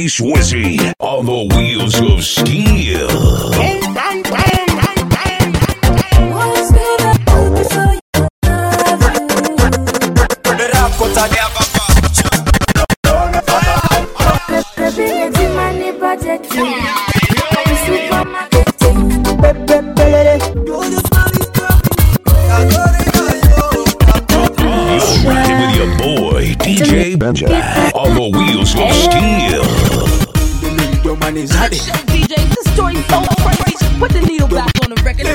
DJ Swizzy on the wheels of steel. DJ Benja on the wheels of steel. DJ, this story's so crazy. Put the needle back on the record.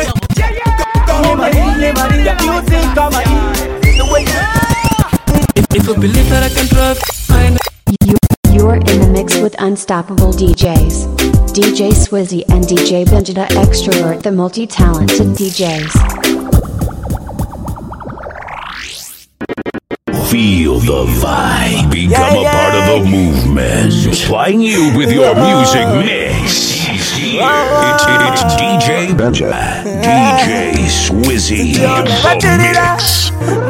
If you believe that I can drive, You're in the mix with Unstoppable DJs. DJ Swizzy and DJ Benja, the extrovert, the multi-talented DJs. Feel the vibe. Become a part of the movement. Supplying you with your music mix. It's DJ Benja, DJ Swizzy in the mix.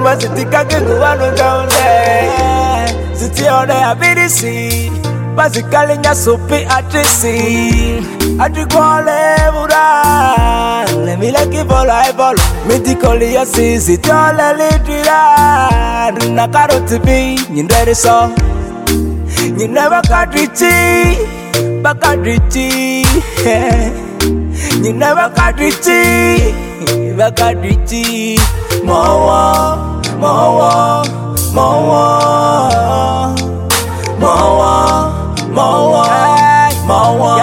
Basically nya sopi atrisi Atrikole bura Let me like it for life all Mythically ya sisi Tole litira Duna karoti bi Nyindere so Nyineba kadrichi Bakadrichi Nyineba kadrichi Bakadrichi Mowa Mowa Mowa Mowa Mowa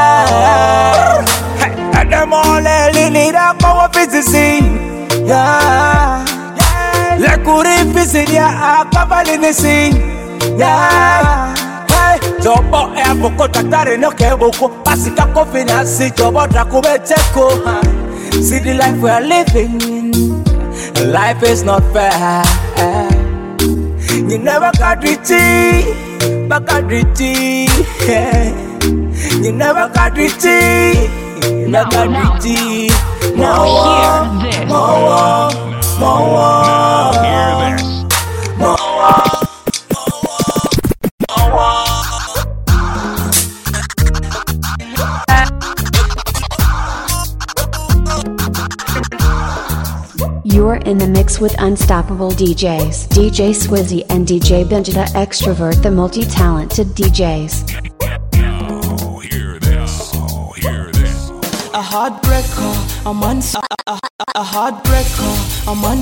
Hey, them all need a power physicine. Yeah, la curi physicine, a cavalinici. Yeah, hey, Jobo e avoko tatare no ke boko. Pasika coffee na si Jobo drakube cheko. See the life we are living in. Life is not fair. You never got richy. Bakadrichi, you never got richy, never richy. Mowa, Mowa, Mowa, Mowa. You're in the mix with Unstoppable DJs. DJ Swizzy and DJ Benja, the extrovert, the multi-talented DJs. Oh, hear this. Oh, hear this. a heartbreaker, I'm on a heartbreaker, I'm on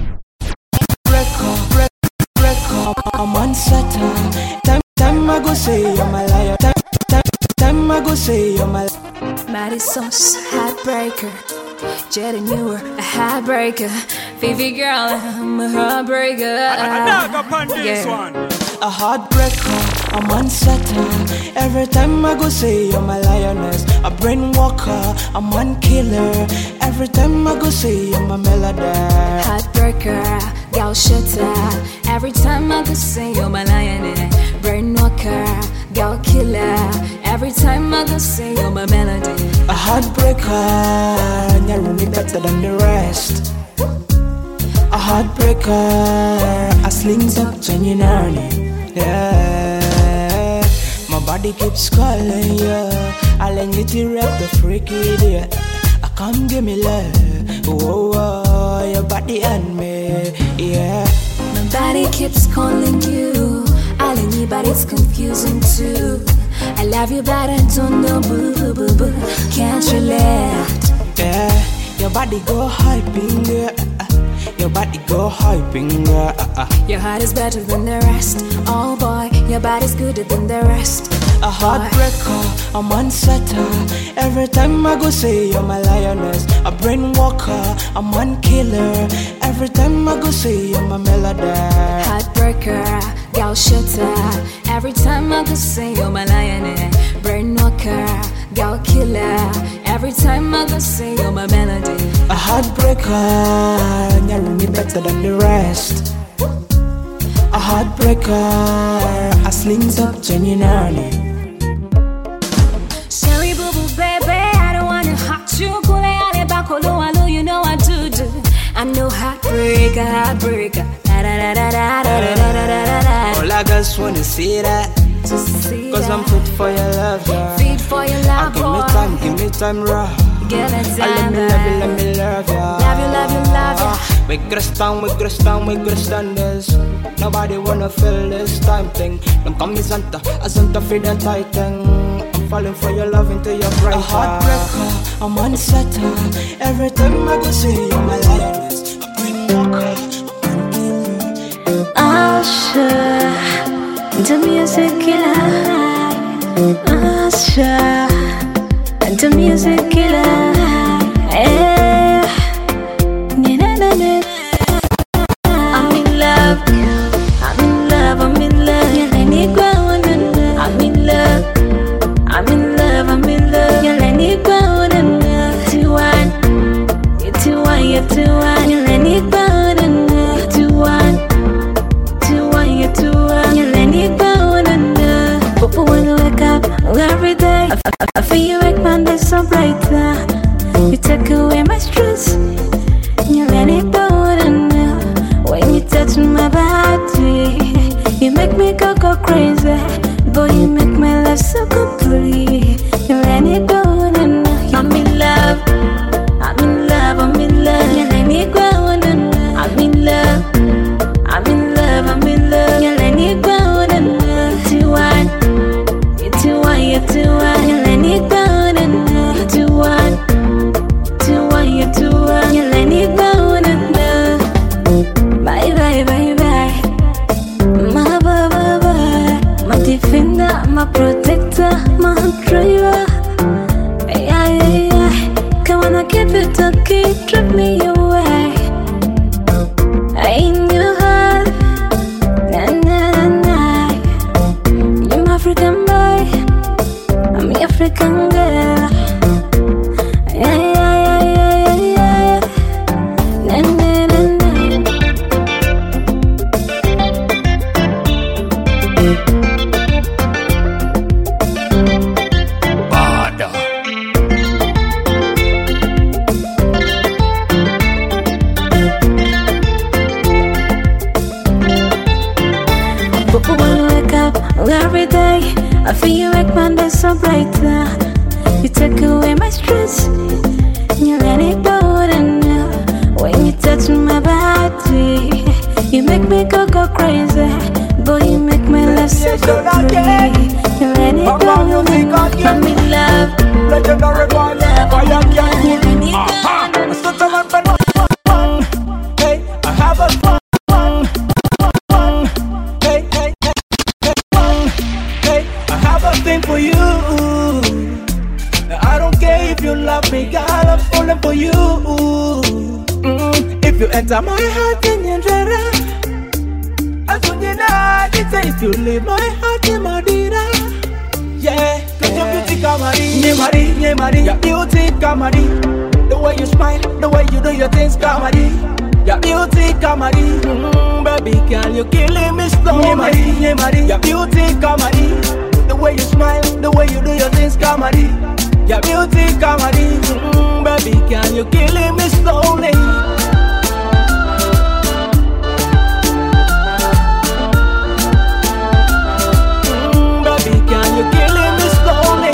breaker, I'm on Saturn. Time I go say I'm a liar. Time I go say I'm a Maddie Sauce, heartbreaker. Jed and you were a heartbreaker. Fifi girl, I'm a heartbreaker. a heartbreaker, I'm on Saturn. Every time I go say I'm a lioness, a brain walker, I'm one killer. Every time I go say I'm a melody. Heartbreaker, gal shutter. Every time I go say you're my lioness. Brain walker, gal killer. Every time I go say you're my melody. A heartbreaker, you're me better than the rest. A heartbreaker, I slings up genuinely. Yeah, my body keeps calling, yeah. I let you to rap the freaky, yeah. I come give me love, whoa, whoa, your body and me, yeah. My body keeps calling you. I let you, but it's confusing too. I love you, but I don't know, boo, boo, boo, boo. Can't relate. Yeah, your body go hyping, yeah. Your body go hyping, Your heart is better than the rest. Oh boy, your body's gooder than the rest. A heartbreaker, I'm on Saturn. Every time I go say I'm a lioness, a brain walker, I'm one killer. Every time I go say I'm a melody. Heartbreaker, gal shutter. Every time I go say you're my lioness. Brain walker, gal killer. Every time I go say you're my melody. A heartbreaker, you're me better than the rest. A heartbreaker, I slings up genuinely. Sherry boo boo baby, I don't wanna hurt you. You know I do. I'm no heartbreaker. All I just wanna see that. to see. Cause I'm fit for your love, yeah. Fit for your love, boy. Give me time, raw. Give it Let time, me love ya. Love you. We gotta stand this. Nobody wanna feel this time thing. Them call me Santa, a Santa for the tight thing. I'm falling for your love into your bright. A heartbreaker, I'm on setter. Every time I go see you, my lioness, I bring walker. Usher, the music killer. Usher, the music killer. I'm in love. Every day, I feel you make my day so brighter. You take away my stress. You let it go and when you touch my body, you make me go crazy. Boy, you make my life so complete. You let it go and I'm in love. I'm in love. I'm in love. You let it go and I'm in love. I'm in love. I'm in love. You let it go and you're too one, you let it go and you're too one, you're too one, you let it go and bye bye bye bye. My baba, my defender, my protector, my driver. Yeah. Come on, I keep it talking, trip me away. In your heart, na. You're my African boy. I'm an African girl. Yeah. Bada. But when I wake up every day, I feel you make my day so brighter. You take away my stress. You let it go and when you touch my body, you make me go crazy. Boy, you make my life so complete. You let it go and I'm in love. Legendary boy, fire can't cool me. I stood to my friend. Hey, I have a fun. I have a thing for you. I don't care if you love me, girl, I'm falling for you. If you enter my heart, then you're ready. As soon as you know, if you leave my heart, you're my dealer. Yeah, cause your beauty kamari, Nyemari, your beauty kamari. The way you smile, the way you do your things kamari. Your beauty kamari, baby girl, you killing me slowly. Nyemari, your beauty kamari. The way you smile, the way you do your things kamari. Your beauty kamari, baby girl, you killing me slowly. Baby girl, you killing me slowly.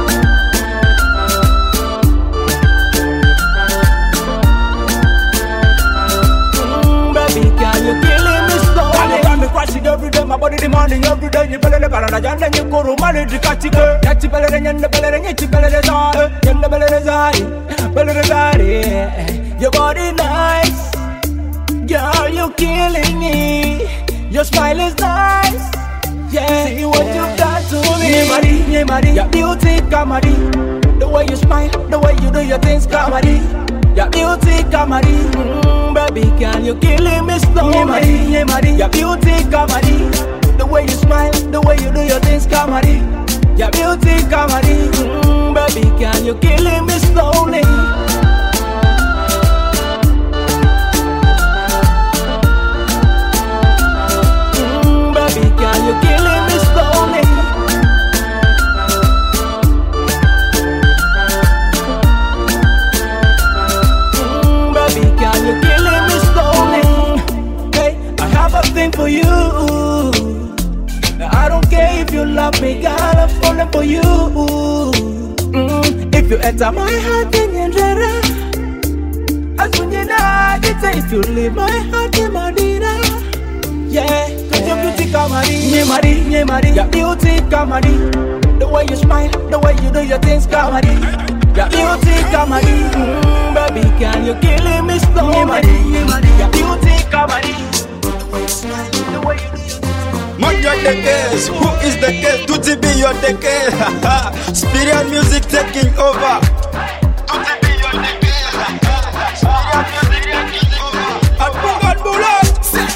Baby girl, you killing me slowly. Got me crashing every day, my body demanding every day. You better and then you go to money to catch it. That's better than you better than you better than your body nice, girl, you killing me. Your smile is nice. Yeah, see what you've done to me. Nyemari, your beauty kamari. The way you smile, the way you do your things kamari. Your beauty kamari, baby girl, you killing me slowly. Nyemari, your beauty kamari. The way you smile, the way you do your things kamari. Your beauty kamari, baby girl, you killing me slowly. Baby girl, you killing me slowly. Baby girl, you killing me slowly. Hey, I have a thing for you. I don't care if you you love me, girl, I'm falling for you. If you enter my heart, then you're ready. As when you're not, if you leave my heart, you're my dinner. Yeah, cause your beauty kamari, Nyemari, your beauty kamari. The way you smile, the way you do your things kamari. Your beauty kamari, baby, can you killing me slow? Nyemari, your beauty kamari. The way you smile, the way you do your things. You're the case. Who is the case? Tutti be your the case. Spirit music taking over. Tutti be your the case. Spirit music taking over. And bullet.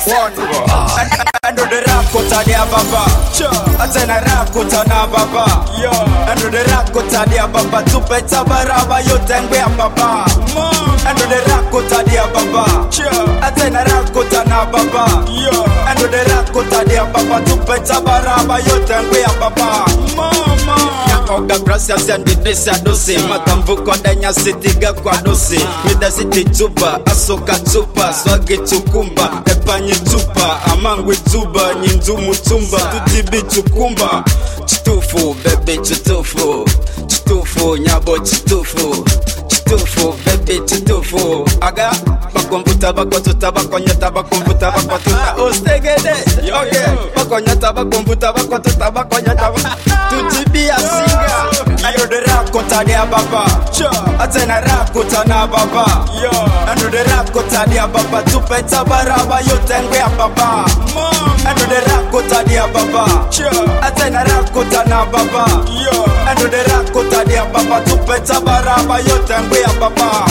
And the rakota dia baba. Atena rakota na baba. And the rakota dia baba. Tupeta baraba yotengwe baba. And the rakota dia baba. Atena rakota na baba. And the rakota dia baba. Tupeta baraba yotengwe baba. Mama. Oga gracias and didesa dosi. Matambuko danya sitiga kwa dosi. Mida siti tuba. Asoka tupa. Swagi tukumba. Epanye tupa. Amangwe tuba. Nyindumu tumba. Tutibi tukumba. Chitufu baby chitufu. Chitufu nyabo chitufu. Chitufu baby chitufu. Aga bakomputa bakotuta bakonyata bakomputa bakotuta. Ostegede. Okay. Bakonyata bakomputa bakotuta bakonyata. Tutibi asinga. Ayo de rakota dia baba. Atena rakota na baba. Ando de rakota dia baba. Tupeta baraba yotengwe baba. Ando de rakota dia baba. Atena rakota na baba. Ando de rakota dia baba. Tupeta baraba yotengwe baba.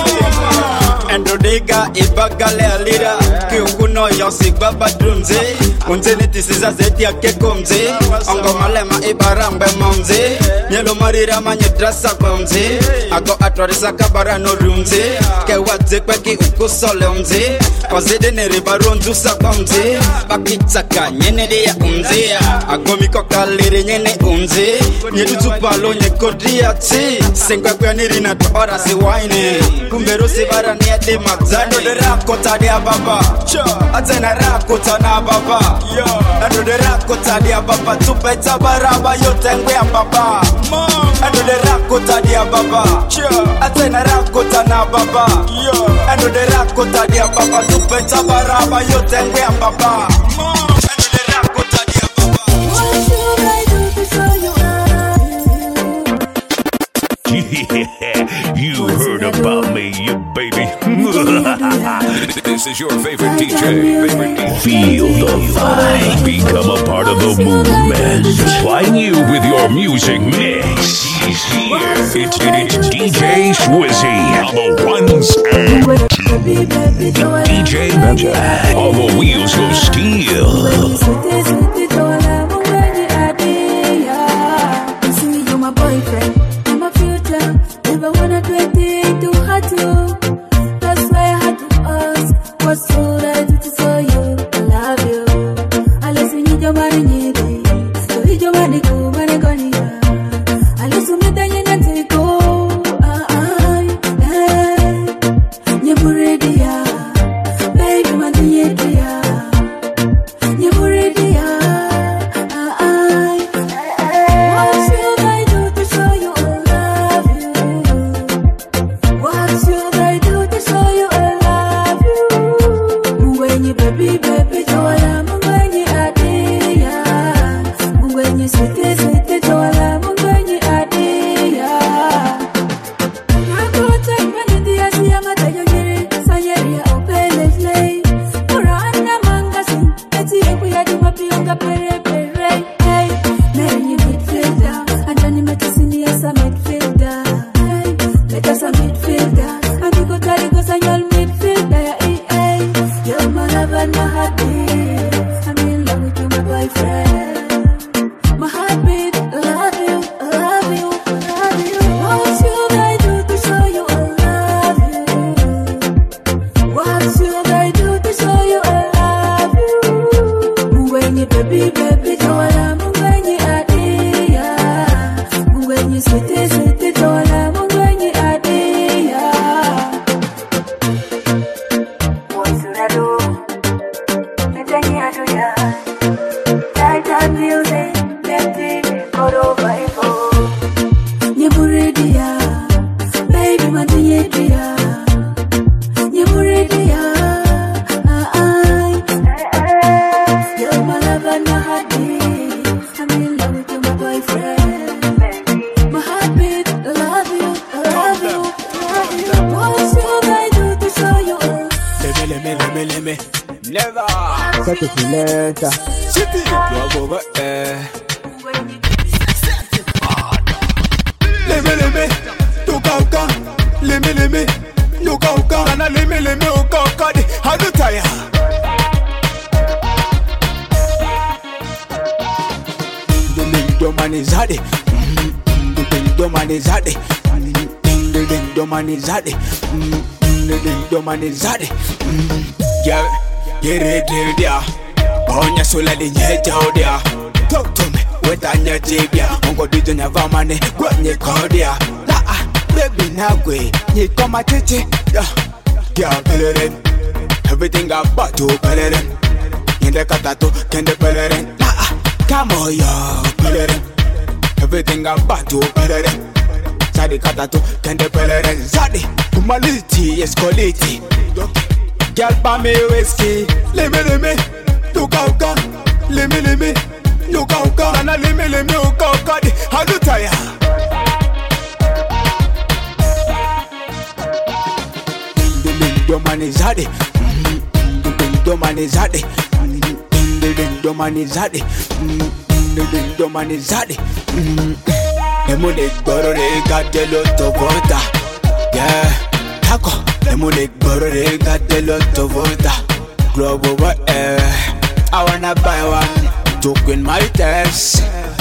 Ando dega ibagale alira. Kiunguno yosi baba dunze. Unzeni tisiza zeti ya kekomze. Ongo malema ibarambe momze. Nyelo marira manye drasa komze. Ago atwarisa kabara no rumze. Ke wadze kweki ukusole umze. Kozede nere baronzu sa komze. Bakitaka nyene de ya umze. Ago miko kalire nyene umze. Nyedu tupalo nye kodria ti. Sengwa kwa niri na toora si waine. Kumbero si bara ni ade mazani. Ando de rakota dia baba. Atena rakota na baba. Ando de rakota dia baba. Tupeta baraba yotengwe baba. Ando de rakota dia baba. Atena rakota na baba. Ando de rakota dia baba. Tupeta baraba yotengwe baba. Ando de rakota dia baba. What should I do to show you Yeah, you heard about me, you baby. This is your favorite DJ. Feel the vibe. Become a part of the movement. Supplying you with your music mix. He's here. It's DJ Swizzy on the ones and twos. DJ Benja on the wheels of steel. You're my boyfriend, you're my future. Never wanna do anything too hard to. That's why I had to ask, what should I do to show you I love you? Unless you need your money, so you your money go, money gone here. Unless you need any nothing go. You're ready, baby, my dear. You're ready, what should I do to show you I love you? What should I do to show you I love you? Mwenye baby, tola mwenye adia. Mwenye sweet, tola mwenye adia. Rakota imani dia siya matayongere. Sayeri ya opele flay. Urana mangasin. Eti eku ya jumapionga pere. Hey, meri midfielder. Anjani metasini yasa midfielder. Hey, metasa midfielder. Amigo tarigo sanyol midfielder. Hey, you're my love and my heartbeat. I'm in love with you, my boyfriend. My heartbeat, I love you. What should I do to show you I love you? What should I do to show you I love you? Mwenye baby, tola mwenye adia. Mwenye sweet, tola mwenye adia. What should I do? Mwenye adia. Tight music, let are my heartbeat. I'm in love with you, my boyfriend. My heartbeat, I love you, I love you, I love you. What should I do to show you? Let me. Never. Set it later. City. Love over there. Let me. You go. Let me. You go. And I let me. You go. How do tire? The man is hard. The man is hard. The man is hard. The man is hard. Yeah, yeah. Onya sola de nyeja. Talk to me, wet anya jibia. Ongo dijo nya vamane, gwa nye kodia. Baby na gwe, nye koma chichi. Yeah, peleren. Everything about you, peleren. Yende katato, kende peleren. Come on, yo, peleren. Everything about you, peleren. Sadi katato, kende peleren. Sadi, humanity is quality. Girl, pa me whiskey. Let me. You go. Let me. You go. And I let me. You go. How do tire? The man is hard. The man is hard. The man is hard. The man is hard. The money borrow they got a lot of water. Yeah, taco. The money borrow they got a lot of water. Global I wanna buy one to win my test.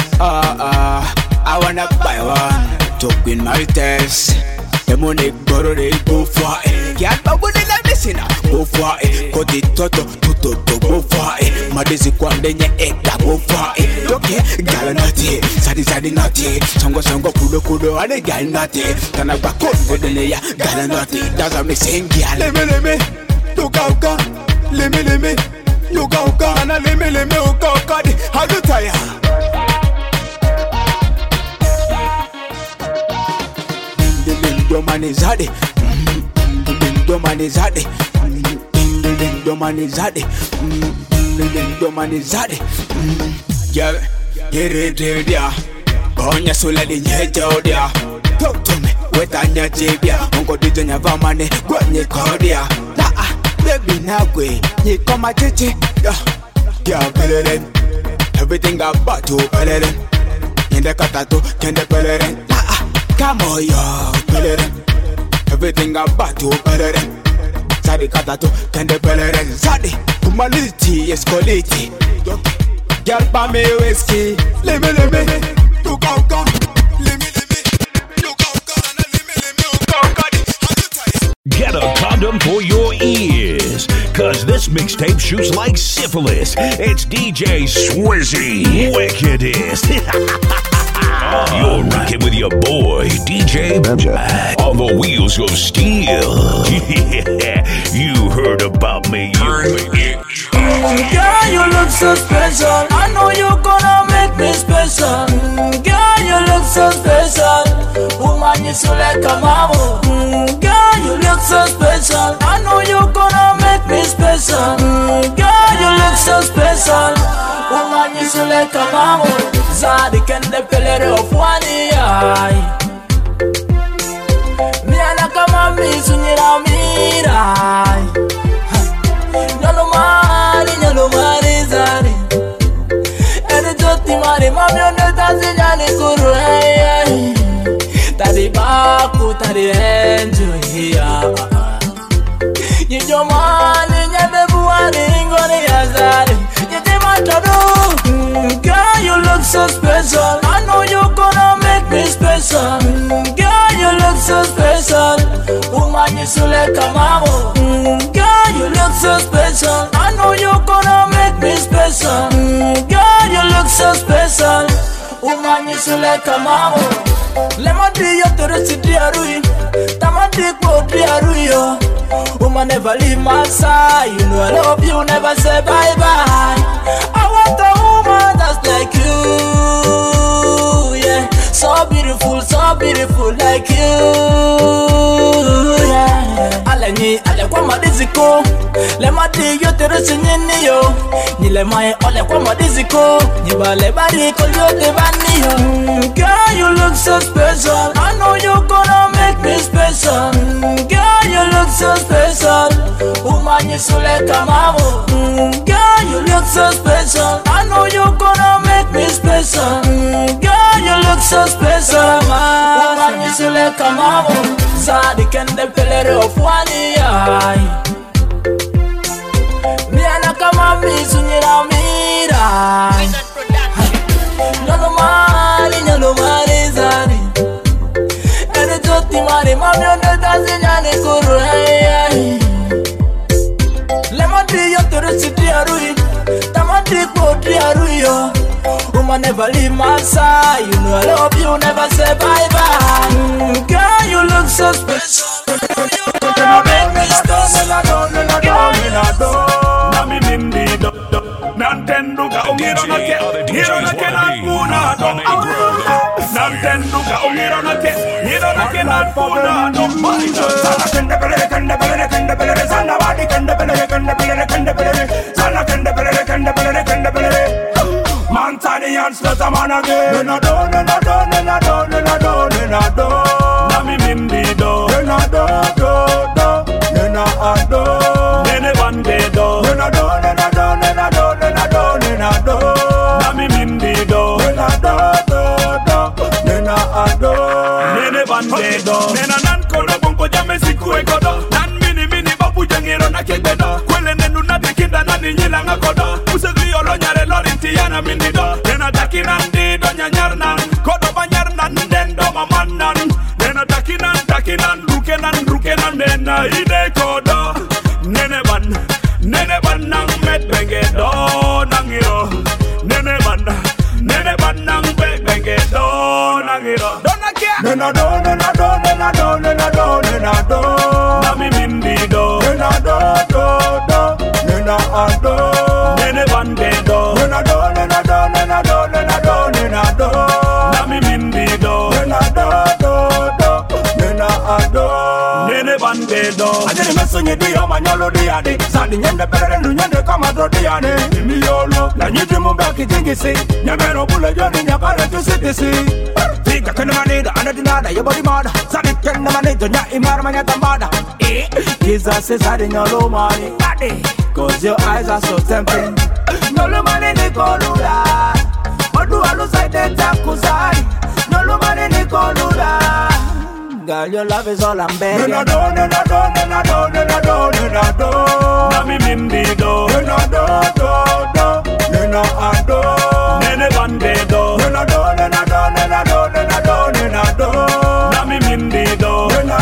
I wanna buy one to win my test. The money borrow they go for it. Can't buy money like this in go for it. Got it toto go for it. Madezi kwande nye eka go for it. Okay, gala nati, sadi nati. Songo kudo ane gal nati. Tana bakon godene ya gala nati. That's what me saying, girl. Let me, you go. Let me, you go. And I let me, you go. How do tire? The man is hard. The man is hard. The man is hard. The man is hard. Yeah, yeah. Onya sola de nyeja. Talk to me, wet anya jibia. Ongo dijo nya vamane, gwa nye kodia. Baby na gwe, nye koma chichi. Yeah, peleren. Everything about you, peleren. Yende katato, kende peleren. Come on, yo, peleren. Everything about you, peleren. Sadi katato, kende peleren. Sadi, humanity is quality. Girl, pa me whiskey. Let me. You go. Let me. You go. And I let me. You go. Get a condom for your ears, cause this mixtape shoots like syphilis. It's DJ Swizzy, wickedest. You're rocking with your boy, DJ Benja, on the wheels of steel. Yeah, you heard about me, Girl, you look so special. I know you're gonna make me special. Girl, you look so special. Woman, you so like a mama. Girl, you look so special. I know you're gonna make me special. Girl, you look so special. Woman, you so like a mama. Zadi can the pelere of one eye. Me and a kama me sunyira mirai. Nyalo mari zari. Eri joti mari mami onde tazi nyani kuru hey. Tadi baku tadi enjoy. Nyijo mani nyame buwani ngoni yazari. Nyete matado. Girl, you look so special. I know you're gonna make me special. Girl, you look so special. Woman, you so like a mama. Girl, you look so special. I know you're gonna make me special. Girl, you look so special. Woman, you so like a mama. Lemon tree, you to the city, Tamati, yo. Woman, never leave my side. You know I love you, never say bye-bye. I want a woman that's like you, yeah. So beautiful like you, yeah. I Lenny, ale kwa madiziko. Le mati yo te resinye yo. Ni le mai ole kwa madiziko. Ni bale bari ko yo te bani yo. Girl, you look so special. I know you're gonna make me special. Girl, you look so special. Umanye sule kamavo. Girl, you look so special. I know you're gonna make me special. Girl, you look so special. Umanye sule kamavo. Zadi kende pelere ofwani ay. Miana kama misunyira mira. Nyalo mari zari. Ene joti mari mami onde dazi nyane kuru ay. Lemati yo tere siti arui. Tamati potri arui yo. Woman never leave my side. You know I love you, never say bye bye. Girl, you look so special. You make me special. Nami mindi do Nantenduka umiro na ke Hiro na ke na puna do Nantenduka umiro na ke Hiro na ke na puna do Sana kende pelere Sana wadi kende pelere Sana kende pelere Mantanians let a man again Nena do Nami mindi do Nena do Nene bande do Nena do Nami mindi do Nena Nene bande do Nena nan kodo bonko jame siku e kodo Nan mini babu jangiro na kebedo Kwele nenu na tekinda nani nyila nga kodo Usegi yolo nyare lorinti yana mindi do Nena takinan di do nyanyar nan Kodo banyar nan dendo maman nan Nena takinan rukenan Nena ide kodo Nene ban nang met benge do nangiro Nene ban nang met benge do nangiro Nena do Nami mindi do Nena do Nena bande do Nena do Nami mindi do Nene bande do Ajeni mesunye diyo manyolo diyane Sadi nyende pelere nyende kama do diyane Imi yolo La nyiti mbaki jingisi Nyamero bule joni nyakare tusitisi Fika kene manida anadinada Yabodi mada Sadi kene manida nya imara manyata mada Jesus is sadi nyolo mani Cause your eyes are so tempting Nyolo mani nikolula Odu alu saide takuzari Nyolo mani nikolula Girl, your love is all I'm begging. Nena do Nami mindi do Nena do Nene bande do Nena do Nami mindi do Nena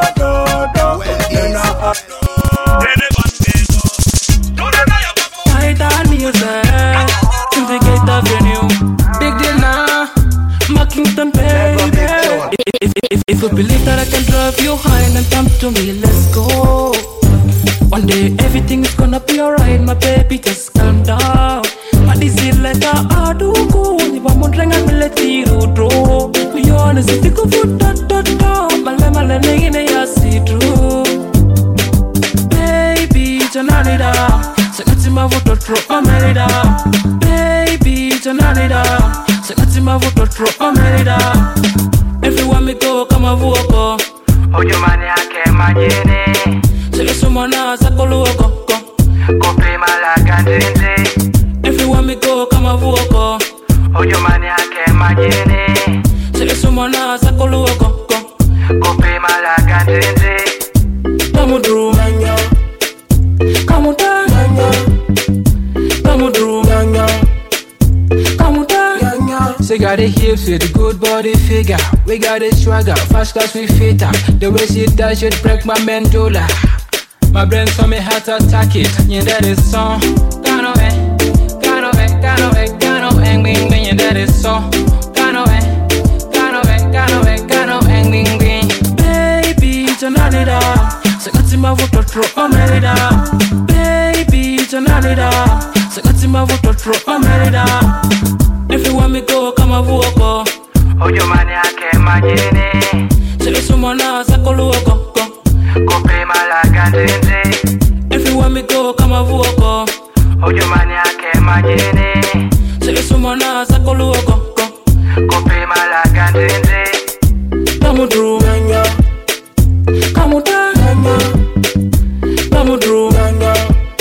Nene bande do Titan music Indicate the venue Big deal now Mackington baby If you believe that I can drive you high and come to me, let's go. One day everything is gonna be alright, my baby, just calm down. My disease like I do go. If I'm wondering, I'm let you draw. Be honest, if you go for that, my lemon I see through. Baby, Jananida, Sakatima voto drop my merida. Baby, Jananida, Sakatima voto drop my merida. Everywhere me go, come a vuoko. Oh, you man yake majene. Sele sumona sakolu oko. Kope malaga ndende. Everywhere me go, come a vuoko. Oh, you man yake majene. Sele sumona sakolu oko. Kope malaga ndende. Come through, come down, come through, come down. Say got the hips with the good body figure. We got it swagger, fast as we fit up. The way she does it break my medulla. My brain saw me heart attack it. Yeah, that is so. Gano bing bing. Yeah, that is so. Gano bing bing. Baby, Jananida. Sakatima voto drop my merida. Baby, Jananida. Sakatima voto drop my merida. Everywhere me go, come a vuoko. Oh, you man yake majene. Sele sumona sakolu oko. Kope malaga wana sakolu oko Kope malaga ndende Namudru Nanya, Kamuta nanya, Namudru nanya,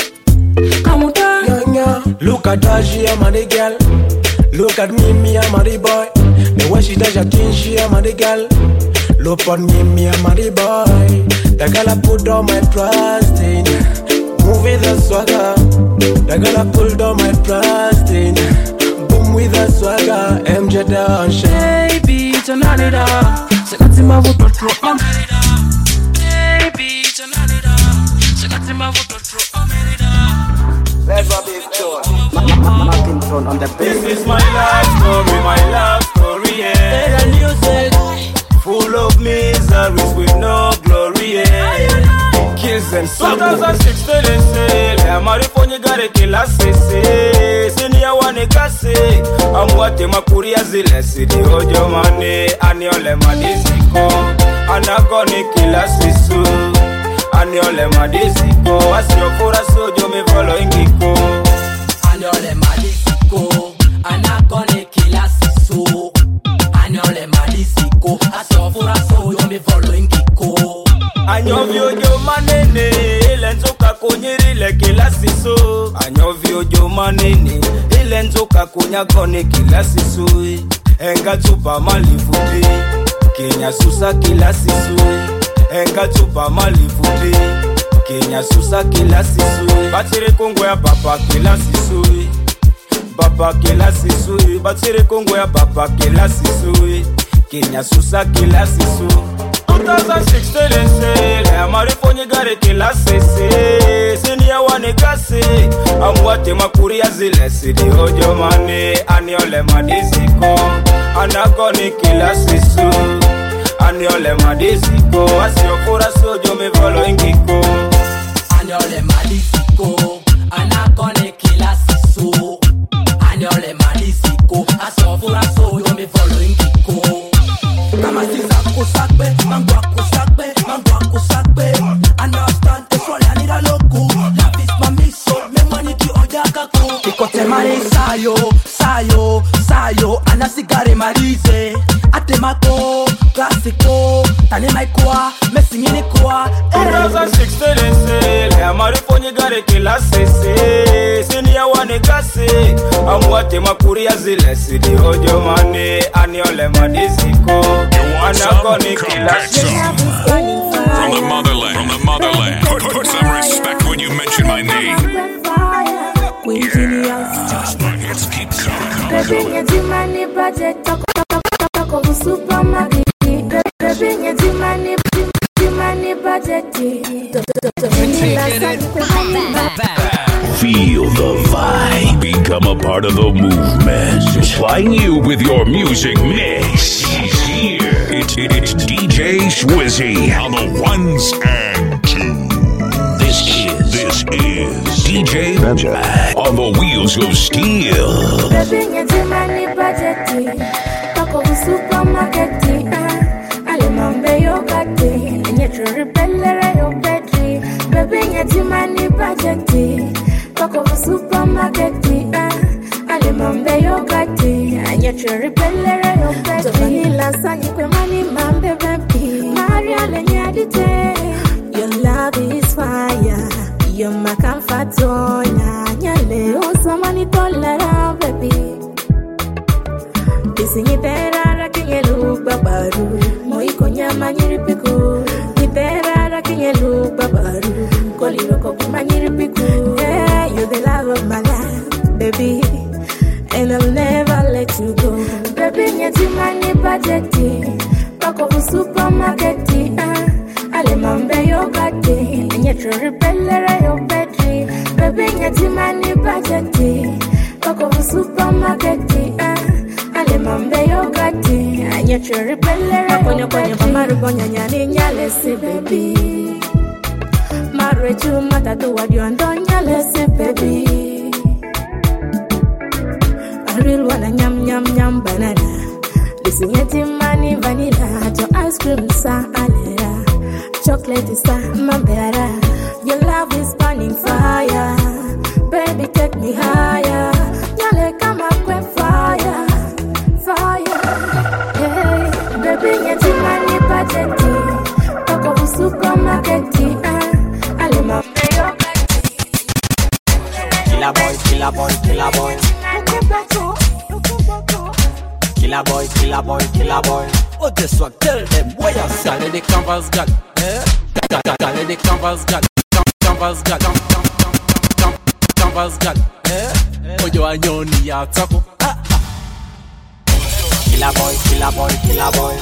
Kamuta nanya. Look at her, she a money girl. Look at me a money boy. The way she does her thing, she a money girl. Look on me a money boy. The girl I put all my trust in. Move with the swagger. The girl I pulled all my trust in. Boom with the swagger. MJ down, Baby, tonalida Sekati mavuto tro omerida Baby, tonalida Sekati mavuto tro omerida Let's go big tune Martin Tron on the bass. This is my love story, yeah. And you said Full of miseries with no glory, yeah. Kills and 2016 they say La marifonye gare kila sese Senior wane kase Amwate makuria zile sidi ojo mane Aniole madiziko Anagone kila sisu Aniole madiziko Asiofura sojo me follow ingiko Anyole madisiko Anakone kila sisu Anyole madisiko Asofura soyo me following kiko Anyovyo jo manene Ile nzoka kunyirile kila sisu Anyovyo jo manene Ile nzoka kunyakone kila sisu Enga tupa malifuti Kenya susa kila sisu Enga tupa malifuti Kenya susa kila sisu Batire kongo ya papa kila sisu Papa kila sisu Batire kongo ya papa kila sisu Kenya susa kila sisu 2016 they say La marifonye gare kila sese Senior wane kase Amwate makuria zile sidi ojo mane Aniole madiziko Anagone kila sisu Aniole madiziko Asiofura sojo me follow ingiko Anyole madisiko Anakone kila sisu Anyole madisiko Asofura soyo me following kiko Kama sisa kusakbe Mangwa kusakbe Mangwa kusakbe Understand Eswale anira loku Love is my mission Memwani ki oja kako Ikote mare sayo Sayo Sayo Anasigare marize Atemako Klasiko Tane maikwa Mesingini kwa 2016 they say La marifonye gare kila sese Senior wane kase Amwate makuria zile sidi ojo mane Aniole madiziko Anagone kila From the motherland. Put some respect when you mention my name. Hits keep Feel the vibe. Become a part of the movement. Supplying you with your music mix. He's here. It's DJ Swizzy on the ones and twos. This is DJ Benja on the wheels of steel. Your love is fire. You're my comfort zone. Nyale usamani tolara baby. Isingitera kinyelu babaru. Moiko nyama nyiripiku. Itera kinyelu babaru. Koliro kuma nyiripiku. Yeah, you're the love of my life, baby. And I'll never let you go. Baby, nyetimani budgeti. Pako supermarketi. Ale mambe yogati. Nyetro repellere yo petri. Baby, nyetimani budgeti. Pako supermarketi. Ale mambe yogati. Nyetro repellere yo petri. Maru bonya nyani nyale si baby. Maru echu matatu wadio ando nyale si baby. I really wanna nyam banana. Listen yeti mani vanilla. Your ice cream sa alera. Chocolate is sa mambera. Your love is burning fire. Baby take me higher. Nyale kama kwe fire. Killer boy, killer boy, killer boy. Oh, this one, tell them where you say. Gale the canvas gal. Gale the canvas gal. Canvas gal. Canvas gal. Ojo anyoni ya tako. Killer boy, killer boy, killer boy.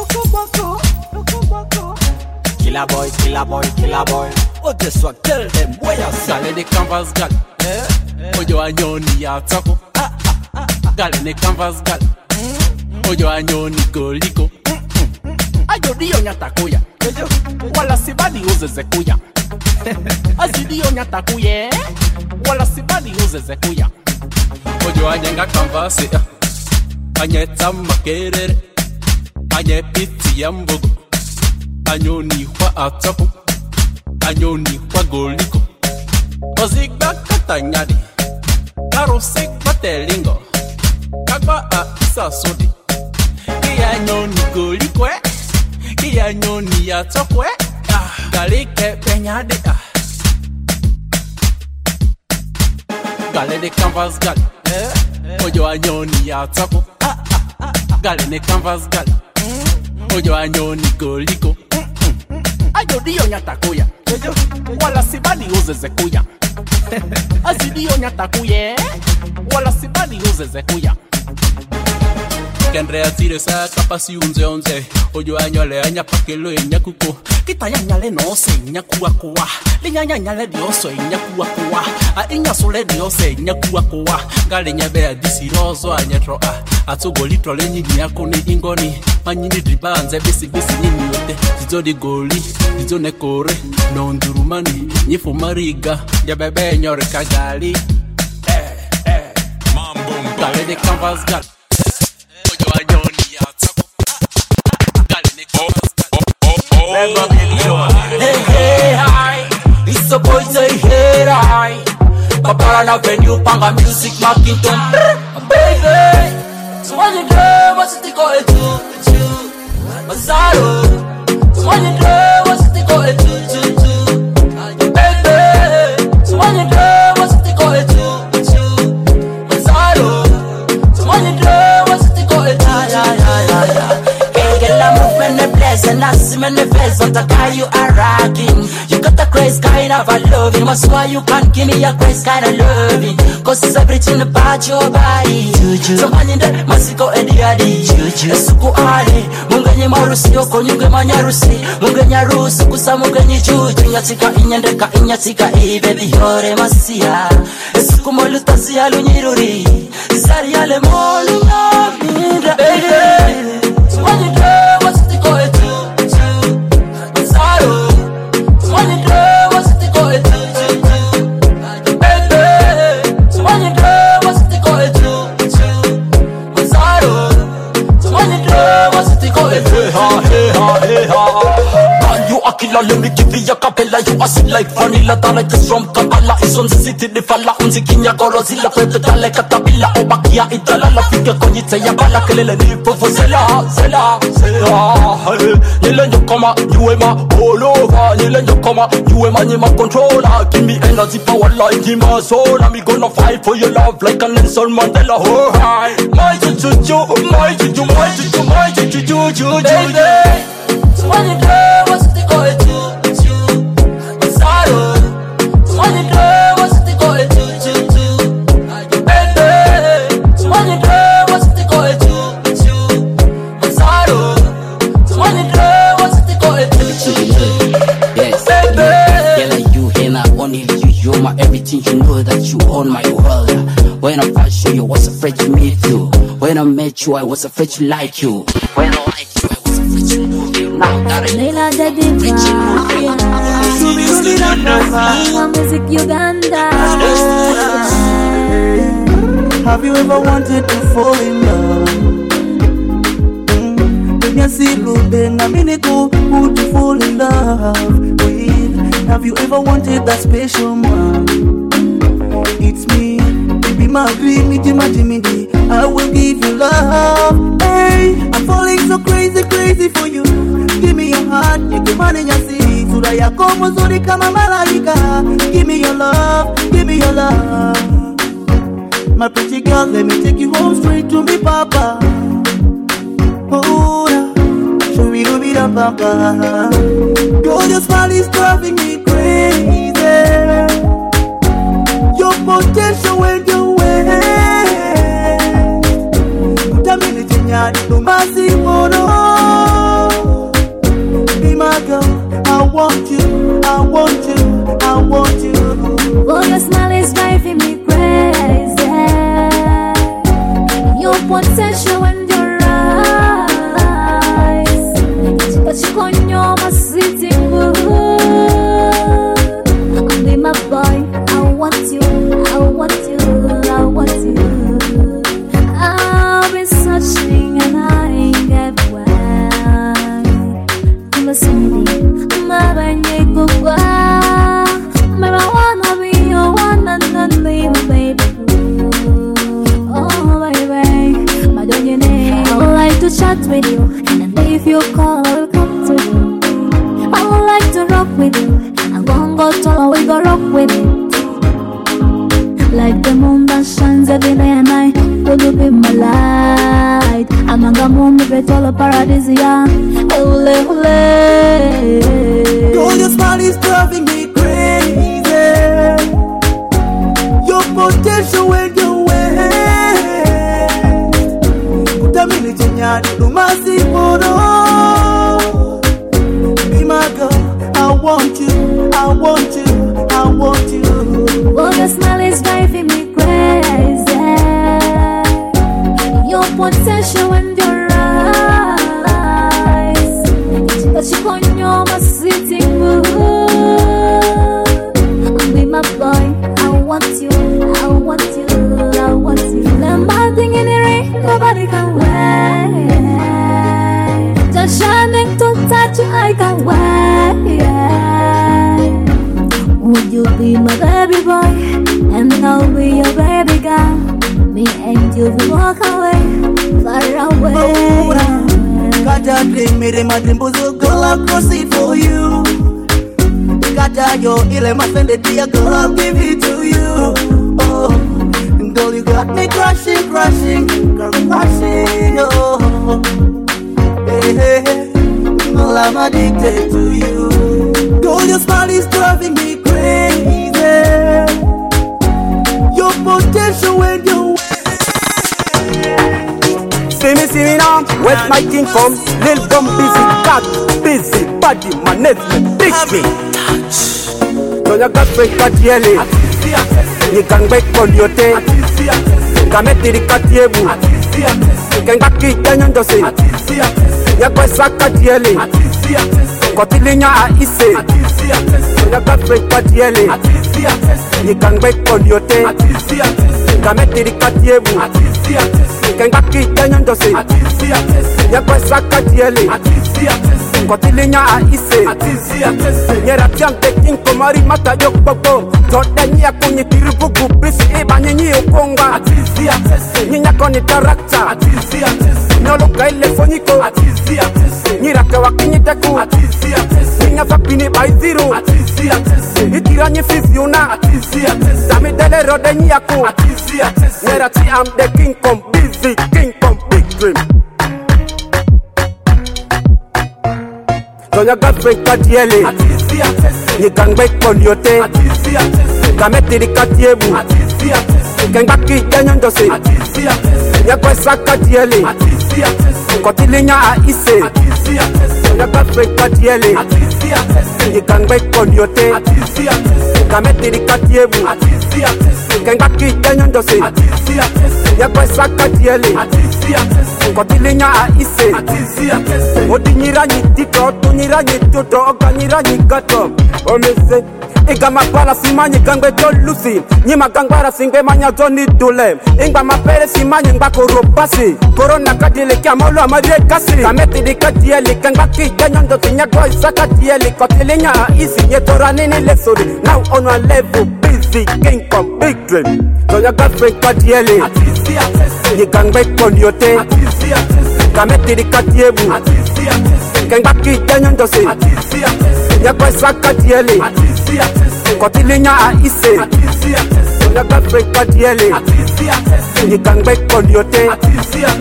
Killer boy, killer boy, killer boy. Oh, this one, tell them where you say. Gale the canvas gal. Ojo anyoni ya tako. Gale the canvas gal. Ojo anyoni goliko. Ayo dio nyatakuya. Wala sibadi uze kuya. Azidio nyatakuye. Wala sibadi uze kuya. Ojo anyenga canvas. Anyeta makerere. Anyepiti ya mbogo. Anyoni kwa ataku. Anyoni kwa goliko. Ozigba katanyadi. Karosek batelingo. Kagba a isa sodi. Kia nyoni goliko. Kia nyoni ya tokwe. Galike penyade. Gale de canvas gal. Ojo anyoni ya toko. Gale ne canvas gal. Ojo anyoni goliko. Ayo dio nyatakuya. Wala sibadi uze kuya. Azidio nyatakuye. Wala sibadi uze kuya. Kenre atire sa kapasi unze. Ojo anyole anya pakelo enyakuko. Kita nyale no se nyakuwa kuwa. Linya nyale dioso enyakuwa kuwa. A inya sole diose nyakuwa kuwa. Gale nyabe disirozo anyetro a. Atogo litro lenyi nyako ni ingoni. Manyini dribanze bisi nyini yote. Zizo di goli, zizo nekore. No ndurumani, nyifu mariga. Ya bebe nyore kagali. Gale de canvas gal. Hey, hey, hi. It's the boy say hey, hi. Papa na venue panga music marketing. Baby, so when you do, what's it go to? Mazaro. So when you do, what's it go to? Baby, so when you do, what's it go to? Mazaro. So when you do, what's it go to? Get the movement, the place, and I see the face of the guy you are rocking. You got the crazy kind of a loving. That's why you can't give me a crazy kind of loving. Cause it's everything about your body. So man in the Masiko Ediadi. Suku Ali, Munganyi Marusi, Yoko, Nyunga Manyarusi, Munganya Rusu, Kusa Munganyi Juju, Yatika, Inyandeka, Inyatika, baby, Yore Masia. Suku Molutasia Luniruri, Sariale Molina, baby. When you do, what's it going to? Mazaro. When you do, what's it going to? Baby. So when you do, what's it going to? Mazaro. So when you do, what's it going to? Hey ha. Man, you a killer, let me give you a capella. You a sweet like vanilla, that like a from Kampala. It's on the city, the falla, Unzikinya, Gorozilla, Pepeta, like a tabilla, Obakia, Itala, Fika, Konita, Yabala, Kelele, Zela, Nile nyokoma, you ema all over. Nile nyokoma, you ema nyema controller. Give me energy, power, like in my soul. I'm gonna fight for your love like a Nelson Mandela. Oh, hi. My juju, my juju, my juju, my juju, juju, baby. So when you do, what's it going to? Mazaro. So when you do, what's it going to? Baby. So when you do, what's it going to? Yes, baby. You here now, only you're my everything. You know that you own my world. When I first show you, I was afraid to meet you. When I met you, I was afraid to like you. When I liked you, I was afraid to move you. Now that I Music Uganda. Have you ever wanted to fall in love? When you see Ruben, I mean it go who to fall in love with. Have you ever wanted that special one? It's me, baby, my dream, Jimmy. I will give you love. Hey, I'm falling so crazy, crazy for you. Give me your heart, you can manage your seat. Suraya como zuri kama malaika. Give me your love, give me your love. My pretty girl, let me take you home straight to me, papa. Girl, your smile is driving me crazy. Your potential when you wait. Be my girl, I want you, I want you, I want you. Oh, your smile is driving me crazy. Your potential and your eyes, but you on your sitting room. Be my boy, I want you, I want you, I want you. I've been searching and I ain't get why. Listen to me, my baby, I wanna be your one and only baby. Oh baby, my don't you know? I would like to chat with you, and if you call, I will come to you. I would like to rock with you, I'm gonna go tall, we go rock with you. Like the moon that shines every day and night, will you be my light? I'm a moon, the better paradise, yeah. Ole, ole. Girl, your smile is driving me crazy. Your potential when you wait. Utamini chenyani lumasi mono. Be my girl, I want you, I want you, I want you. Oh, your smile is driving me crazy. Your potential and your eyes, but you on your sitting room. Be my boy, I want you, I want you, I want you. The bad thing in the ring, nobody can wait. Just shining to touch you, I can wait. Would you be my baby boy, and I'll be your baby girl? Me and you will walk away, far away. Kata drink me de matimbuzo, girl, I'll cross it for you. Kata yo ile mafende dear, girl, I'll give it to you. Oh, girl, you got me crushing, crushing, girl, crushing. Oh, hey, hey, girl, I'm addicted to you. Girl, your smile is driving me crazy. Your potential when you see me now, where's my king from? Lil Bum busy, cat busy, body management, big me. So you got break at yelly, you can break on your tail, can make the cat yebu, can back it down and say, you got sack at yelly, Cotilia ise, so you got break at yelly, you can break on your tail, can make the cat yebu. Can back it down and say, ya pesa katiele, Cotilia ise, Yera Tiante King Komari Mata Yokbo, Jordania Kuni Tirubu, Bisi Ebani Okonga, Nina Koni Tarakta, no loca elefonico, Niraka Wakinitaku, Nina Fapini by zero, Itirani Fiziona, Samidele Rodeniaku, Nerati am the king from busy, king from big dream. So you got break at yelly, you can break on your tail, can make the cat yebu, can back it down and say, you got sack at yelly, Cotilia ise, so you got break at yelly, you can break on your tail, can make the cat yebu, can back it down and say, you got sack at yelly, Cotilia ise, Odinira Nitito, Tunira Nituto, Oganira Nigato, Omise. Iga mapala simanye gangbe to lucy Nyima gangwara singbe manya zoni dule Ingba mapere simanye ngba korobasi Corona kadile kia molo amadre kasi Kameti di katieli Kangba ki janyondo tinya kwa isa katieli Kotilinya isi Yetora nini lesori Now on one level busy King from big dream So ya girlfriend katieli Ni gangbe konyote Kameti di katiebu Kangba ki janyondo si Ya kwa isa katieli Cotilia ise, so ya girlfriend katiele, ni can break on your tail,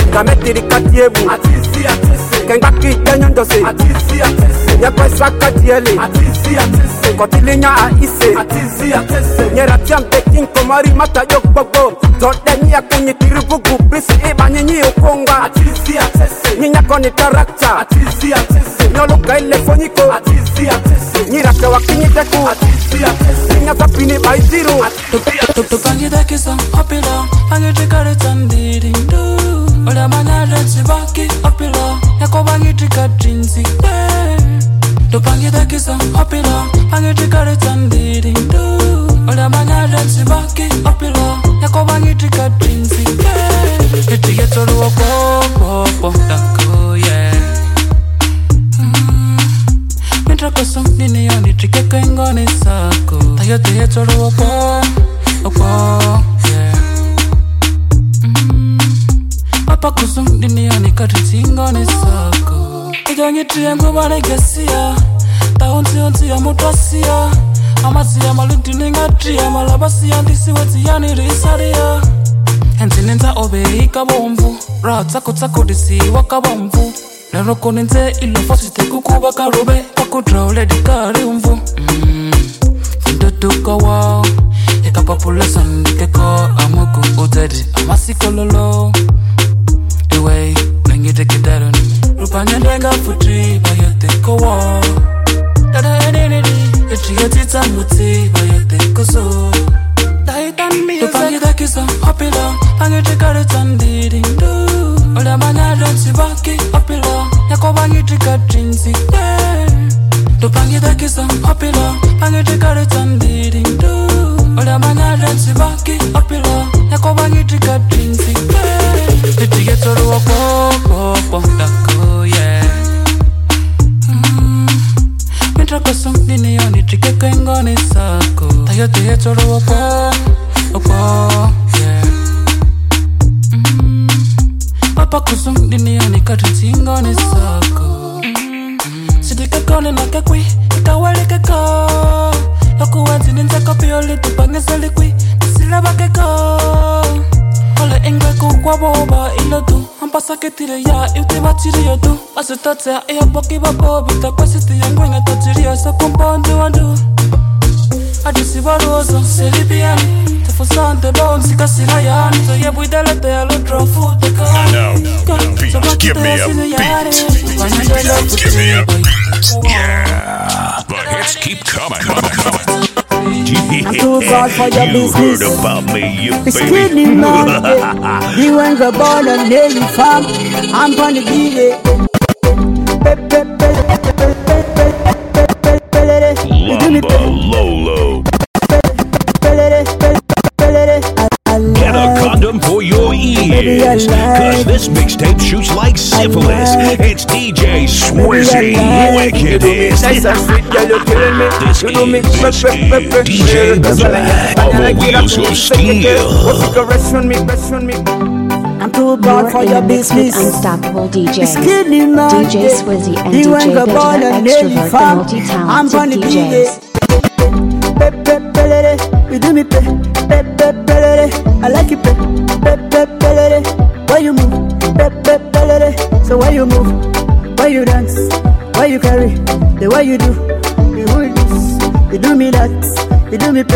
Kametiri katiebu Kengaki kenyondose Yakwesa katiele Kotilinya aise Nyeratia mtekin komari mata yokbogo Zodeni ya kunyi kiribugu Bisi iba nyinyi ukonga Nyinya koni tarakta Nyoluka ile foniko Nyirake wakinyi teku Nyinya kapini baiziru Tupangida kisa opila Pangidika tandirindo Ola manada chibaki opila Yako pangidika drinsi Tupangida kisa opila Pangidika tandirindo Ola manada chibaki opila Yako pangidika drinsi Iti yetolu wako Dako yeah Mitra koso nini yoni Trike kengoni sako Tayote yetolu wako yeah Papa kusum duniani katitingoni sako Iganyiti yangu manegesia Taunti ya mutrasia Amasi ya maludini ngatria Malabasi ya ndisi weti ya nirisaria Henti ninta obe ikabomvu Rata kutako disi wakabomvu Neroko ninte ilo fosite kukuba karube Kakudra uledi kari umvu Fundutuka wow Eka population dikeko amuku utedi Amasi kololo Iwei, nengi teki darun Rupanya ndenga futri Bayote kowo Dada enenedi Echiga tita muti Bayote koso Daitan mi Rupangi da kisa Opila Pangi tikari tandirindo Ola manada chibaki Opila Yako bangi tika drinsi Rupangi da kisa Opila Pangi tikari tandirindo Ola manada chibaki Opila Yako bangi tika drinsi Iti yetolu wako Dako yeah Mitra koso nini yoni Trike kengoni sako Tayote yetolu wako yeah Papa kusum nini yoni Katitingoni sako Sidike kone na kekwi Ikawele keko Yoku wanzi ninja kopioli Tupange selikwi Silaba keko Ole engwe kukwa boba ilotu Ampasa ketire ya iuti batiri yotu Asitote ya iyo boki babo Bita kwa siti yangu inga tatiri ya sa kumpondu wandu Adisi barozo Selibiani Tefusante bon sika sila yani Toye buidele te ya lodro fute ka Beat, give me a beat. Give me a beat. Yeah. The hits keep coming. I'm too proud for your You business. heard about me, you It's baby. Kidney Mountain. You ain't the born and Navy farm. I'm gonna be there. Lumba Lolo. Get a condom for your ears, cause this mixtape shoots like syphilis. It's DJ Swizzy, wickedest. This is DJ Black, on wheels of steel. I'm too bad for your business. Unstoppable DJs. Kidney Mountain. DJ Swizzy and You DJ ain't the born Benja and Extrovert, Navy the farm. I'm multi-talented gonna be DJs. You do me I like it Why you move So why you move Why you dance Why you carry The way you do You do this You do me that You do me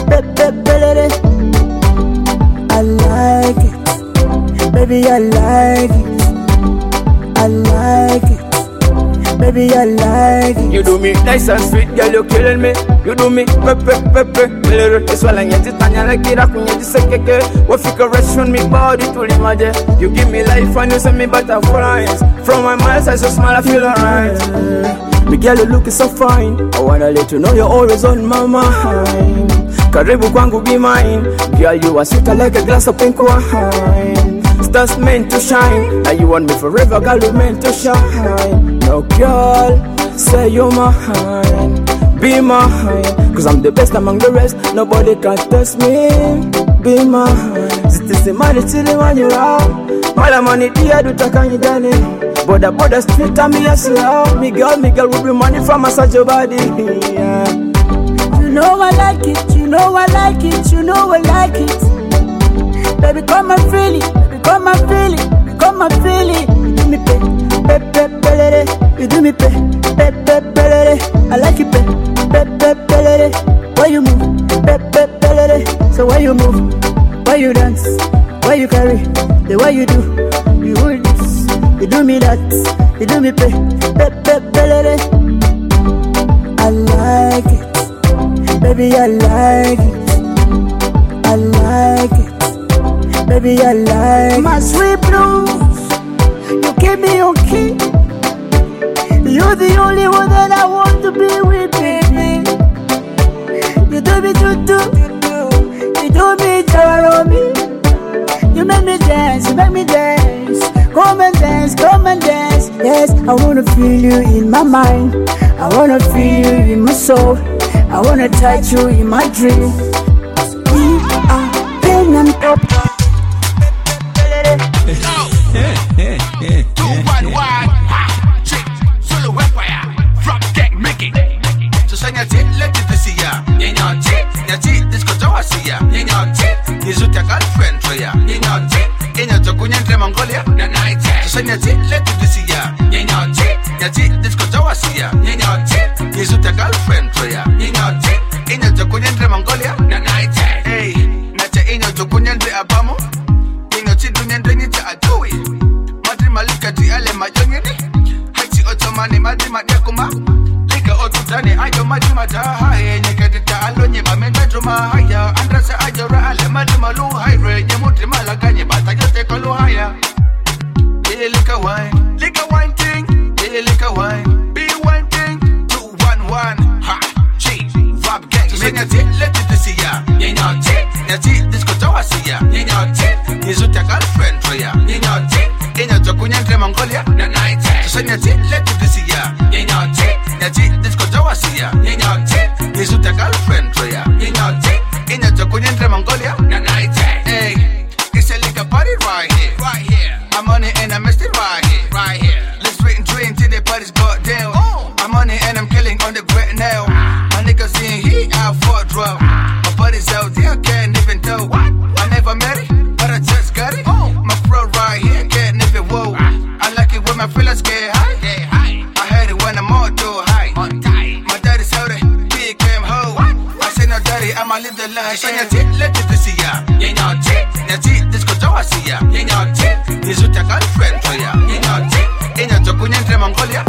I like it Baby I like it I like it Baby, I like it. You do me nice and sweet, girl, you killing me. You do me pepe. It's while I get it, and I like it. I can get this keke. What you caress on me body to the mother. You give me life and you send me butterflies. From my miles, I so smile, I feel alright. Me girl, you looking so fine. I wanna let you know you're always on my mind. Karibu kwangu be mine. Girl, you are sweeter like a glass of pink wine. Stars meant to shine. Now you want me forever, girl, you meant to shine. No girl, say you're mine. Be mine, cause I'm the best among the rest. Nobody can test me. Be mine. Ziti money till the one you out. All the money here do takan you done it. Border street and me as slow. Me girl will be money from massage your body. Yeah. You know I like it, you know I like it, you know I like it. Baby, come and feel it, baby, come and feel it, come and you do, you do this, you do me that, you do me pay. I like it, baby, I like it, I like it, baby, I like it. My sweet blues, you keep me okay. You're the only one that I want to be with, baby. You do me you do me me. You make me dance, you make me dance. Come and dance, come and dance. Yes, I wanna feel you in my mind, I wanna feel you in my soul, I wanna touch you in my dream. We are pen and paper. 211 chick, solo empire, drop gang Mickey. So send your tit, let it see ya. In your tit, this goes over see ya. In your tit, is with your girlfriend for ya. In your tit, in your Tokunyan Mongolia, the night. So send your tit, let it see ya. In your tit, this goes over see ya. In your tit, is with your girlfriend for ya. In your tit, in your Tokunyan Mongolia, the night. Hey, Nacha in your Tokunyan de Abamo. In your tit, Dunyan Denita Adui. Malikati ale majongeni haiti otomani madima yakuma lika otutani ayo madima tahaye nyeketita alonye bamenda juma haya andrase ajora ale madima lu haire nyemuti malaganye bata yote kalu haya lika wine ting lika wine be wine ting 211 ha G rap gang senya ti let it see ya yenyo ti this go to see ya yenyo ti is with your girlfriend for ya yenyo ti in your Tokunyan Mongolia, the night. So send your tit, let it see ya. In your tit, this goes over see ya. In your tit, is with a girlfriend for ya. In your tit, in your Tokunyan Mongolia, the night. Hey, it's a liquor party right here. I'm on it and I missed it right here. Let's wait and drink till the party's got down. I'm on it and I'm killing on the great now. My niggas in heat out for a drug. My buddies out there can't even tell. I never met it, but I just got it. My bro right here can't even whoa. I like it when my fellas get high. I heard it when I'm all too high. My daddy said it, he came home. I said no daddy, I'ma live the life. Send your tit, let it see ya. In your tit, this goes over see ya. In your tit, is with your girlfriend for ya. In your tit, in your Tokunyan Mongolia.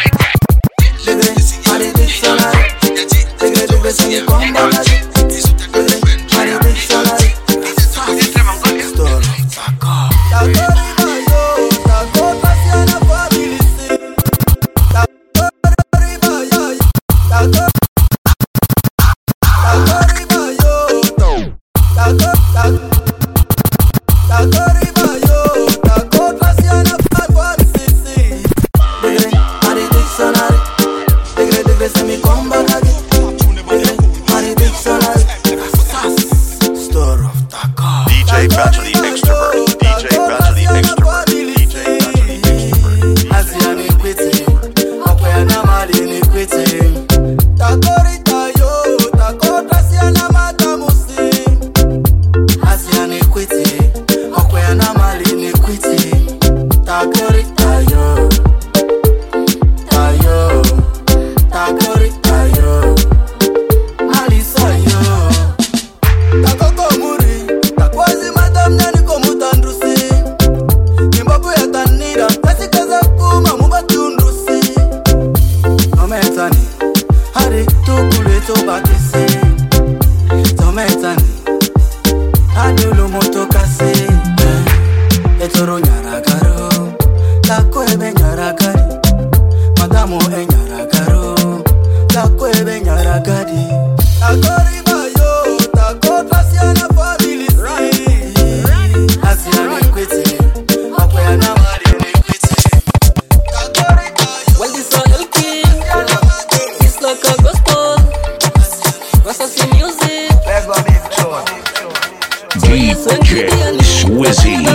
Let it see ya. In your tit, this goes over see ya. In your tit, is with your girlfriend for ya. In your tit, in your Tokunyan Mongolia. Fuck off. DJ Banjo the extrovert. DJ Banjo the extrovert. DJ Banjo the extrovert. Asiani quitting, Apoyana Malini quitting. Takorita yo, Takota Siana Matamusi. Asiani quitting, Apoyana Malini quitting. Takorita yo, Tayo, Takorita yo, Malisa yo. Takoko muri, takwazi madam nani komutandrusi. Nimbabu ya tanira, kasi kaza kuma mubatundusi. Tometani, hari tukule tobatisi. Tometani, adulu motokasi. Etoro nyarakaro, tako ebe nyarakari. Madamu e nyarakaro, tako ebe nyarakari. Takori bayo, tako trasiana family si. Asiani kwiti, apoyana mali kwiti. Well, this song will kill. It's like a gospel. What's the music? DJ Swizzy.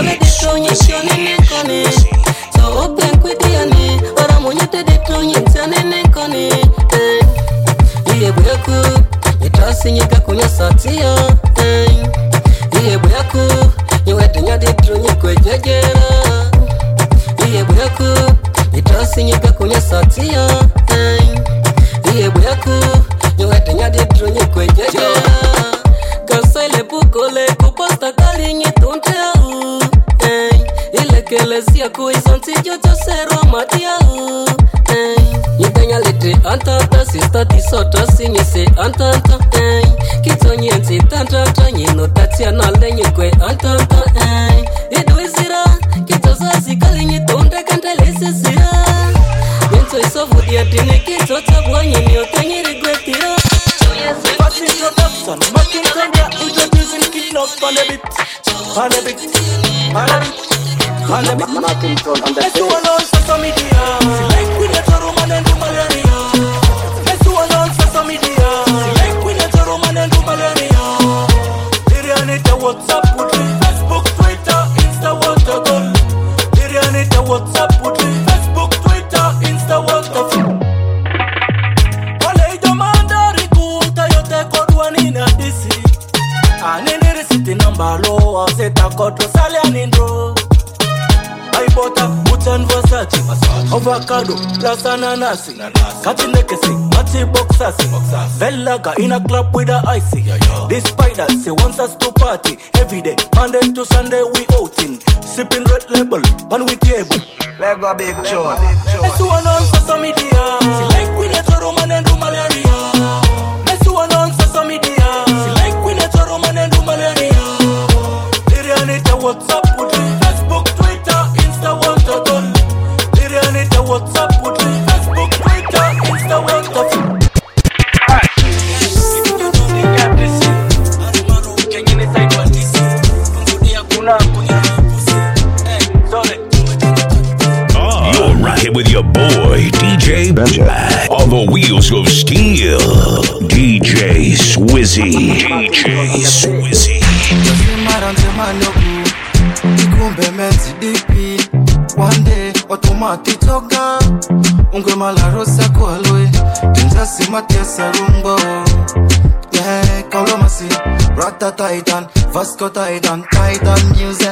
So open quickly, or I'm on you to the tune, it's an elecone. Iye buyaku, itasi nyika kunya satia. Iye buyaku, nyewete nyade trunye kwejegera. Iye buyaku, itasi nyika kunya satia. Iye buyaku, nyewete nyade trunye kwejegera. Kasele bukole kupasta kali nyitunte au. Kelesia kuizonti jojo sero matia Nyitanya lete antanta Sista tisoto sinyese antanta Kitonyenti tantanta Nyino tatia na lenye kwe antanta Idwizira Kitozazi kali nyitonde kandelese sira Nyento isofu diatini kitota Bwanyi nyotenye regretira Fast introduction, Martin Kenya introducing King of Panabit. Let's do one on social media. Like we let a Roman and do malaria. Let's do one on social media. Like we let a Roman and do malaria. Dirianita WhatsApp put Facebook, Twitter, Insta, Watergol. Dirianita WhatsApp put Facebook, Twitter, Insta, Watergol. Anene city number low, Zeta Cotro Salianindro. I bought a Butan Versace, avocado, plus ananasi, Katinekesi, Mati Boxasi, Vellaga in a club with a icy. This spider, she wants us to party every day, Monday to Sunday we outing, sipping red label, and we table. Lego big show. Let's do one on social media. She like we let a Roman and do malaria. Let's do one on social media. Roman and do malaria. Dirianita WhatsApp put Facebook, Twitter, Insta, Watergol. Dirianita WhatsApp put Facebook, Twitter, Insta, Watergol. You're rocking with your boy, DJ Benja. On the wheels of steel, DJ Swizzy. DJ Swizzy. One day, automatic toga. Unge malarosa kwa loe. Kinzasi matesa rumbo. Yeah, Kolomasi. Rata Titan. Vasco Titan. Titan music.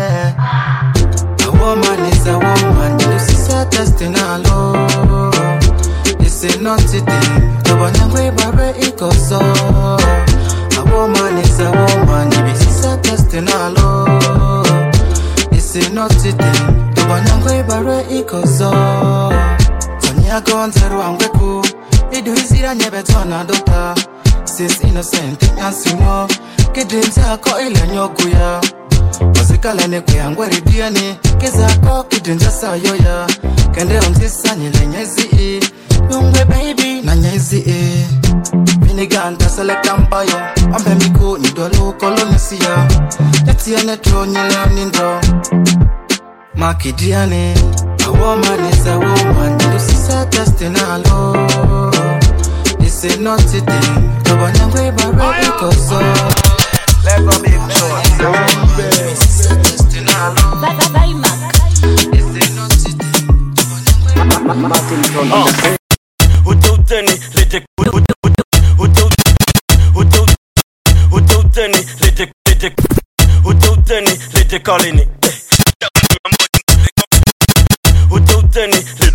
A woman is a woman. This is a testinalo. This is not a thing. The one I'm way baby ikoso. A woman is a woman. This is a testinalo. This is not a thing. The one I'm way baby ikoso. Sonia gonzero angweku. Idu isira nyebetona dota. Sis innocent nyasimo. Kidinza ko ile nyokuya. Wasikala ne kuyangweri diani. Keza ko kidinza sayoya. Kende ontisa nyile nyezi. Yungwe baby na nyezi Miniganda select ampayo Ambe miku nidolu kolonisia Yeti anetro nyele nindo Makidiane A woman is a woman This is a testinalo This is not a thing Kabanyangwe baby koso Lego big short This is a testinalo This is not a thing Martin from the Ututeni lete Ututeni lete kalini Ututeni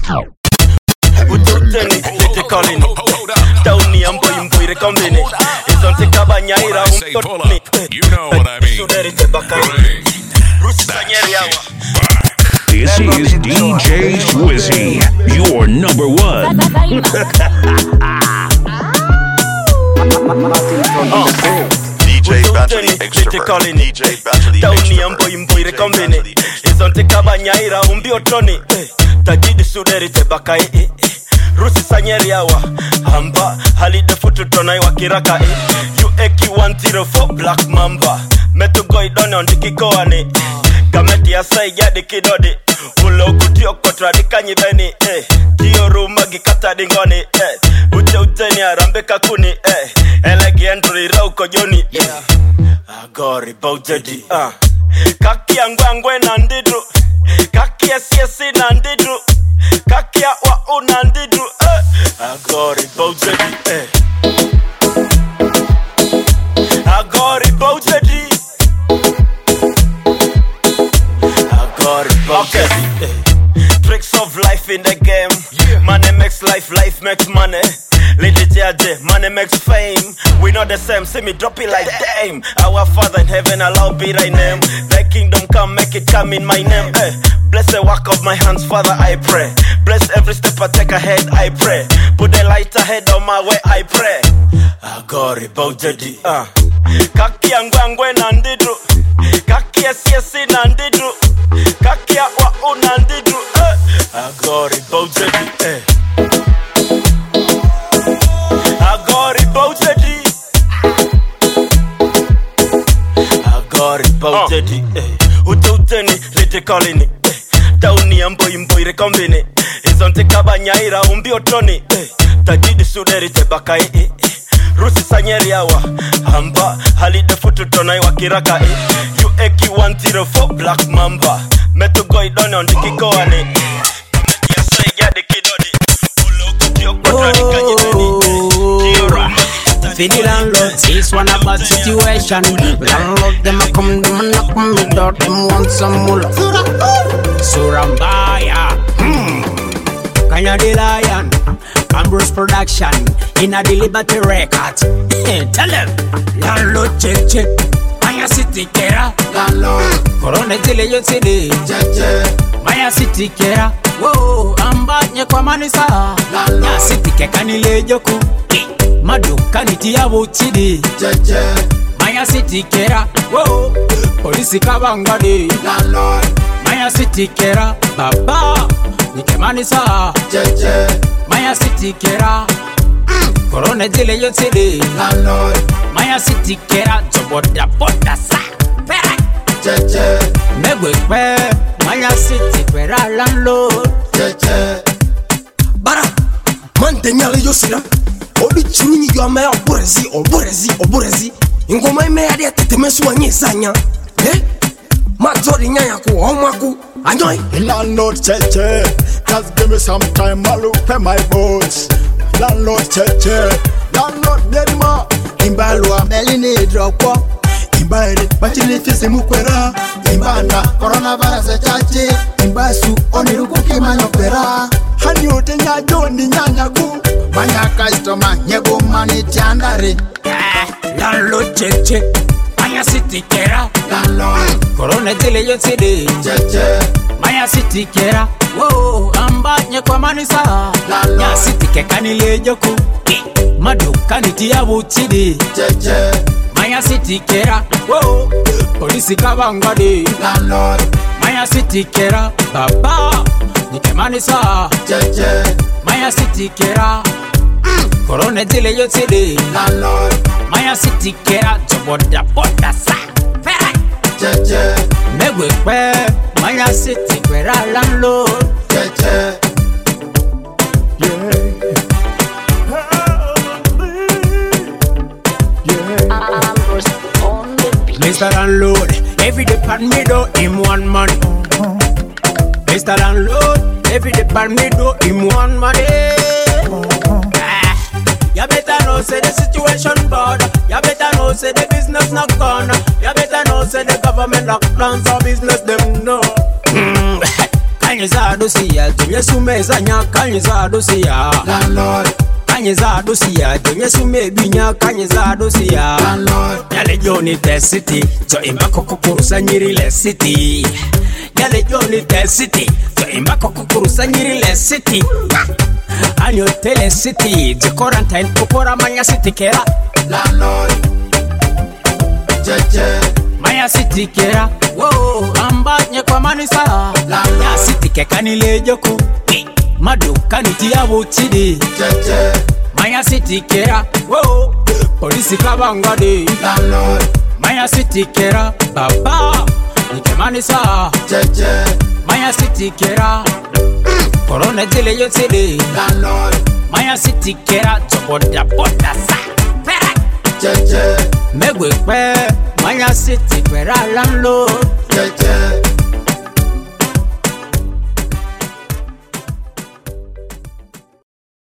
lete kalini Tauni ambo imbuire kombini Izonte kabanyaira umpotni You know what I mean. This is DJ Swizzy, your number one. DJ Bentley, extrovert. DJ Bentley, extrovert. Izonte kabanyaira umbiotoni Tajidi suderi tebakai Rusi sanyeri yawa Hamba halide futu tonai wakiraka UAQ 104 Black Mamba Metu goi doni ondikikoani Kameti ya sai jadi kidodi Ulo kutio kotra dikanyi beni Kiyo rumagi kata dingoni Ute ni arambeka kuni Elegi enduri rauko joni Agori baujedi Kaki angwangwe na ndidu Kaki siesi na ndidu Kaki ya wa una ndidu Agori baujedi Agori baujedi Okay. Tricks of life in the game. Money makes life, life makes money. Lady Jaja, money makes fame. We not the same, see me drop it like damn. Our Father in heaven, allow be thy name. Thy kingdom come, make it come in my name. Bless the work of my hands, Father, I pray. Bless every step I take ahead, I pray. Put the light ahead on my way, I pray. Agori Bojedi, Kaki angwangwe nandidru. Kaki siesi nandidru. Kaki wa nandidru. Agori Bojedi, Agori Bojedi. Agori Bojedi, Ututeni, lite colony. Tauni ambo recombine. Isonte kabanyaira umbi otoni. Tajidi suderi tebakai. Rusi sanyeri yawa. Hamba halide futu tonai wakiraka. UAQ 104 Black Mamba. Metu goi doni on dikiko ane. Kametia say yadi kidodi. Ulo kutio kwatrani kanyidani. Kiora. Feed the landlord, this one a bad situation. Landlord, them a come, them a knock on me door, them want some mullah. Surambaya, Kanya the Lion, Ambrose Production, in a the Liberty Records. Tell them, landlord check, Maya City Kera, landlord, Corona Tele you today, Maya City Kera, whoa, Ambanya kwa manisa, Maya City Kekanile Joku. Maduka nitia butidi Maya City Kera Whoa Polisi kabangadi Landlord Maya City Kera Baba Nikemanisa Maya City Kera Corona dile yotide Landlord Maya City Kera Joboda boda sa Pera Megwekwe Maya City Kera Landlord Bara Mantenyale yosira Obi chuni yo me oborezi Ingoma me ade tetemesu anyesanya Matori nyanya ku homaku anyoy Landlord cheche just give me some time malu pay my boats Landlord cheche Landlord dedima Imbalwa meline dropo Imbaire bachili fisi mukwera Imbanda coronavirus chache Imbasu oniruku kimanyo pera Hani utenya joni nyanya ku Manya customer nyego mani tiandare Landlord cheche Maya City Kera Landlord Corona tele yotide Maya City Kera Whoa amba nyekwa manisa Nya City kekanile joku Maduka nitia butidi Maya City Kera Whoa Polisi kabangadi Landlord Maya City Kera Baba Nikemanisa Maya City Kera Corona dile yotide Landlord Maya City Kera Joboda boda sa Pera Megwekwe Maya City Kera Landlord Mr. Landlord every department do him one man Mr. Landlord every department do him one man You better know say the situation bad. You better know say the business not gone. You better know say the government lock down so business them know. Kanyiza dosia, dunye sumeza nya kanyiza dosia. Landlord. Kanyiza dosia, dunye sume binya kanyiza dosia. Landlord. Yale Johnny the city, so imbako kukurusa nyiri le city. Yale Johnny the city, so imbako kukurusa nyiri le city. Anyo tele city, the quarantine kupora Maya City Kera Landlord Maya City Kera Whoa, amba nyekwa manisa Maya City kekanile joku Maduka nitia butidi Maya City Kera Whoa, polisi kabangadi Landlord Maya City Kera Baba Nikemanisa Maya City Kera Corona dile yotide Landlord Maya City Kera Joboda boda sa Pera Megwekwe Maya City Kera Landlord